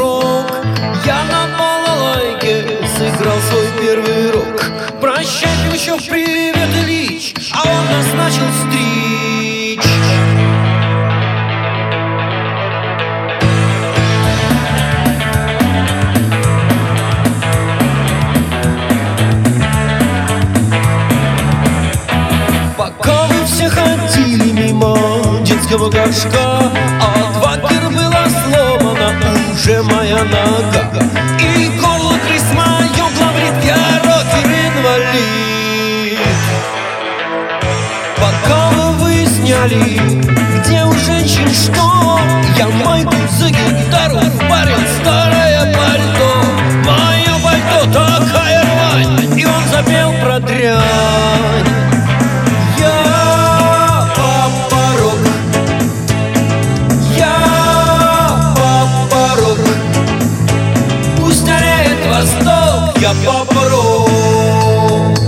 восток. Я на балалайке сыграл свой первый рок. Прощай, Пугачев, привет, Ильич, а он нас начал стричь. Пока вы все ходили мимо детского горшка, от вакер была сломана уже моя нога, и горло крыс мое говорит: я рокер-инвалид. Пока вы сняли, где у женщин что, я майку за гитару впарил старое пальто. Мое пальто такая рвань, и он запел про дрянь. Я папа рок.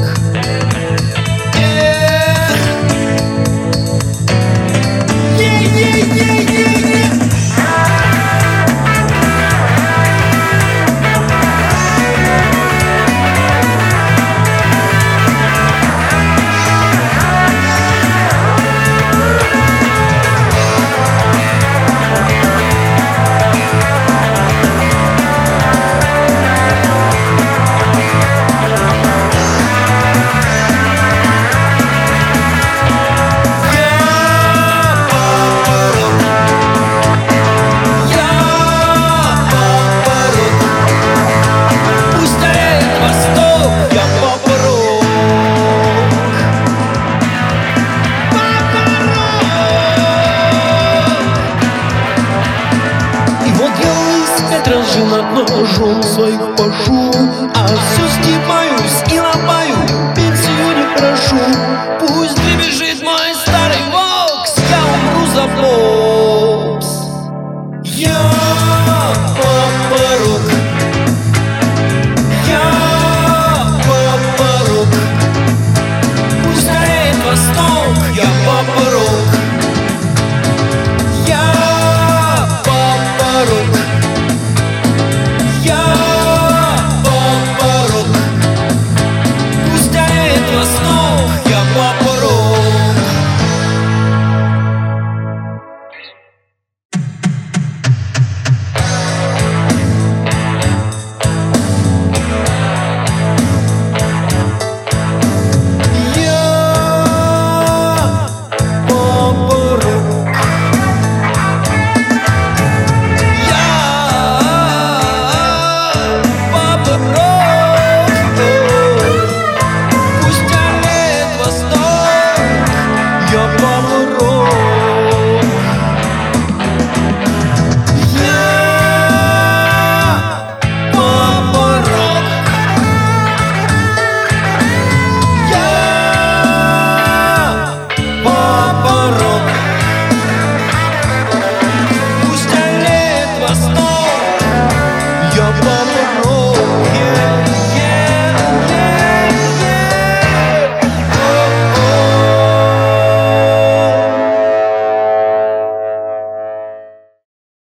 Над ножом своих пашу, а все стебаюсь и ломаю, пенсию не прошу. Пусть прибежит мой